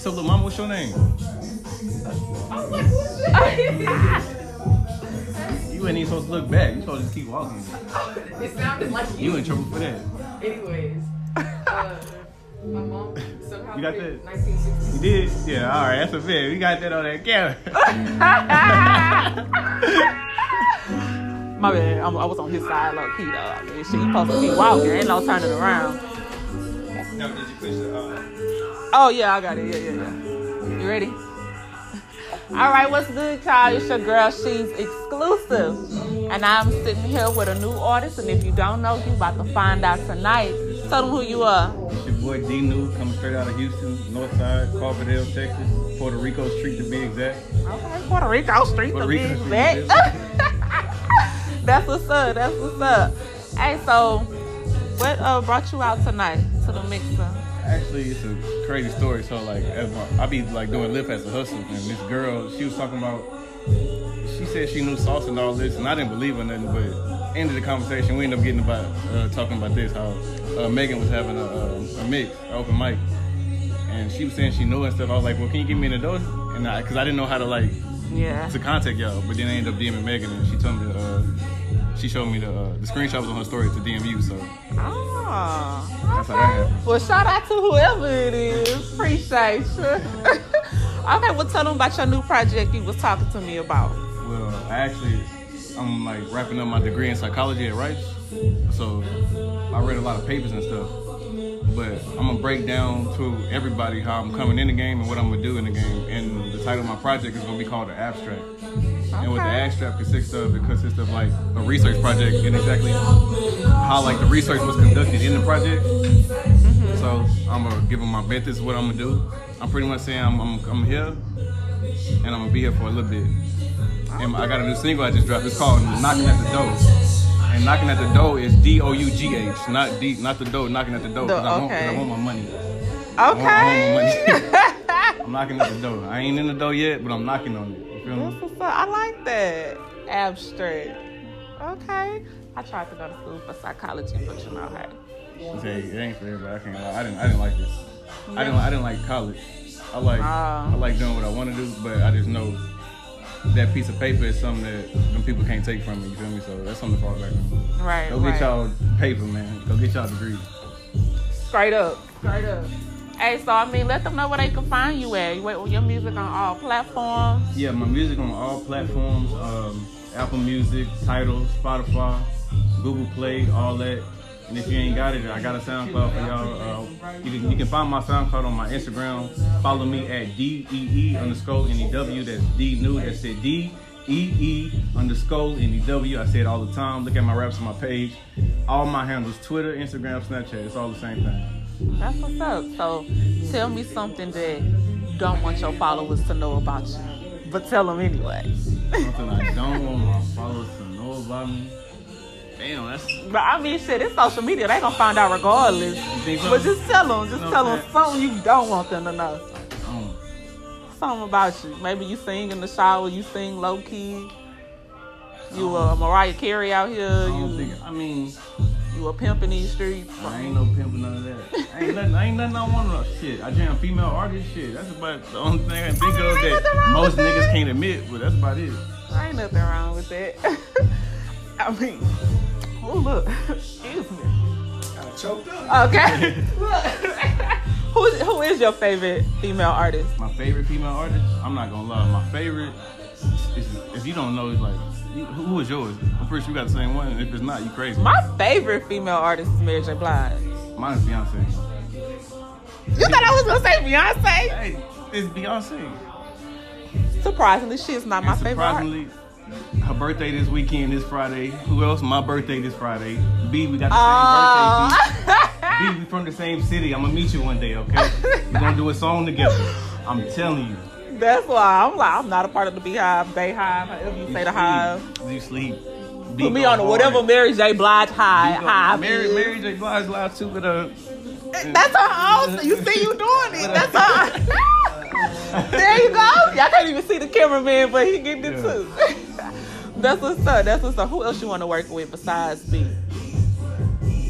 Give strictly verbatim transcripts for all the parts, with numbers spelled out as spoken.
told little mama, what's your name? I was like, who's that? You ain't even supposed to look back. You supposed to just keep walking. It sounded like you. You in trouble for that. Anyways, uh, my mom somehow You got picked that? nineteen sixty-six. You did? Yeah, all right. That's a fair. We got that on that camera. My bad. I'm, I was on his side, low key, though. I mean, shit, you supposed to keep walking. Ain't no turning around. No, did you push the... Uh... Oh, yeah, I got it. Yeah, yeah, yeah. You ready? All right, what's good, y'all? It's your girl, She's Exclusive. And I'm sitting here with a new artist. And if you don't know, you about to find out tonight. Tell them who you are. It's your boy D New, coming straight out of Houston, Northside, Carbondale, Texas, Puerto Rico Street to be exact. Okay, Puerto Rico Street Puerto to be Rico exact. Street. That's what's up. That's what's up. Hey, so what uh, brought you out tonight to the mixer? Actually, it's a crazy story. So, like, as my, I be like doing Lyft as a hustle, and this girl, she was talking about. She said she knew sauce and all this, and I didn't believe her nothing. But end of the conversation, we ended up getting about uh, talking about this. How uh, Megan was having a, a, a mix, an open mic, and she was saying she knew and stuff. I was like, well, can you give me the dose? And I, cause I didn't know how to like Yeah. to contact y'all. But then I ended up DMing Megan, and she told me. Uh, She showed me the uh, the screenshot was on her story to D M U, so Oh, that's how that happened. well, shout out to whoever it is. Appreciate you. Okay, well, tell them about your new project you was talking to me about. Well, I actually, I'm like wrapping up my degree in psychology at Rice, so I read a lot of papers and stuff. But I'm gonna break down to everybody how I'm coming in the game and what I'm gonna do in the game. And the title of my project is gonna be called The Abstract. Okay. And what the abstract consists of, it consists of like a research project and exactly how like the research was conducted in the project. Mm-hmm. So I'm gonna give them my bet. This is what I'm gonna do. I'm pretty much saying I'm, I'm, I'm here and I'm gonna be here for a little bit. And I got a new single I just dropped. It's called Knocking at the Door. And knocking at the door is D O U G H, not D, not the door. Knocking at the door. Cause I, want, cause I want my money. Okay. I want, I want my money. I'm knocking at the door. I ain't in the door yet, but I'm knocking on it. You feel me? That's what's up. I like that. Abstract. Okay. I tried to go to school for psychology, but you know, hey. Say it ain't for everybody. I can't lie. I didn't. I didn't like this. I didn't. I didn't like college. I like. Uh, I like doing what I want to do, but I just know that piece of paper is something that them people can't take from me. You feel me? So that's something to fall back on. Right. Go right. get y'all paper, man. Go get y'all degrees. Straight up. Straight up. Hey, so I mean, let them know where they can find you at. You wait your music on all platforms. Yeah, my music on all platforms. Um, Apple Music, Tidal, Spotify, Google Play, all that. And if you ain't got it, I got a SoundCloud for y'all. Uh, you, can, you can find my SoundCloud on my Instagram. Follow me at D E E underscore N E W. That's D New. That's it. D E E underscore N E W. I say it all the time. Look at my raps on my page. All my handles, Twitter, Instagram, Snapchat. It's all the same thing. That's what's up. So tell me something that you don't want your followers to know about you, but tell them anyway. Something I don't want my followers to know about me. Damn, that's... But I mean, shit, it's social media. They gonna find out regardless. You think so? But just tell them. Just You know tell what them I'm something you don't want them to know. Um, Something about you. Maybe you sing in the shower. You sing low key. You a uh, Mariah Carey out here. I don't You think... I mean... you a pimp in these streets. I ain't no pimp or none of that. I ain't nothing, I ain't nothing I want to shit. I jam female artists, shit. That's about the only thing I can think I mean, of ain't nothing that wrong most with niggas that. can't admit, but that's about it. Ain't nothing wrong with that. I mean, oh look, excuse me. Got choked up. Okay. Look. who who is your favorite female artist? My favorite female artist, I'm not gonna lie. My favorite, is, if you don't know, it's like, you, who is yours? I'm pretty sure you got the same one. And if it's not, you crazy. My favorite female artist is Mary J. Blige. Mine is Beyonce. You thought I was gonna say Beyonce? Hey, it's Beyonce. Surprisingly, she's not my And favorite artist. surprisingly, her birthday this weekend, this Friday. Who else? My birthday this Friday. B, we got the same birthday. B. B, we from the same city. I'm gonna meet you one day, okay? We're gonna do a song together. I'm telling you. That's why I'm like, I'm not a part of the Beehive, Bayhive, however you, You say the sleep. hive. You sleep. B Put me go on the whatever hard. Mary J. Blige high, B go- high. Mary, Mary J. Blige live too, but uh. That's her house. You see you doing it. That's her. There you go. Y'all can't even see the cameraman, but he getting it Yeah. too. That's what's up. That's what's up. Who else you want to work with besides B? Uh,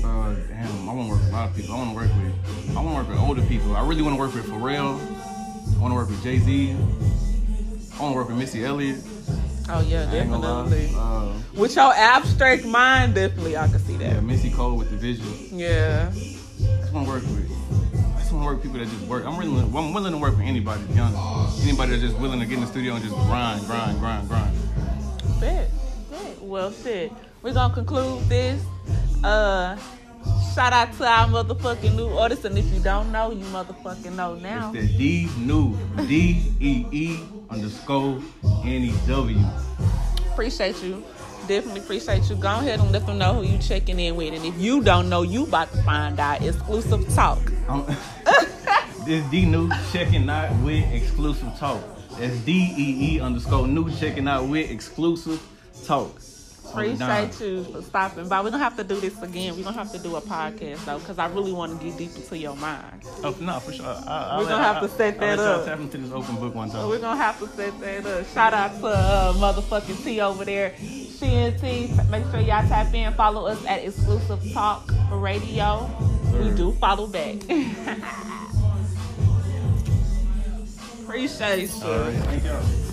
damn, I want to work with a lot of people. I want to work with, I want to work with older people. I really want to work with Pharrell. I want to work with Jay-Z. I want to work with Missy Elliott. Oh yeah, I ain't gonna lie. definitely. Uh, With your abstract mind, definitely I can see that. yeah, Missy Cole with the vision. Yeah. I just want to work with. I just want to work with people that just work. I'm really, I'm willing to work with anybody. To be honest, anybody that's just willing to get in the studio and just grind, grind, grind, grind. Bet. Bet. Well, shit. We're gonna conclude this. Uh, shout out to our motherfucking new artists, and if you don't know, you motherfucking know now. It's that D new D E E underscore N E W. Appreciate you. Definitely appreciate you. Go ahead and let them know who you checking in with, and if you don't know, you about to find out. Exclusive talk. I'm, this D new checking out with exclusive talk. That's D E E underscore new checking out with exclusive talk. Appreciate you for stopping by. We're gonna have to do this again. We're gonna have to do a podcast though, because I really want to get deep into your mind. Oh no, for sure. I, We're gonna have to set that up. Tap into this open book one time. We're gonna have to set that up. Shout out to uh, motherfucking T over there. She and T. Make sure y'all tap in. Follow us at Exclusive Talk Radio. We do follow back. Appreciate you. All right, thank y'all.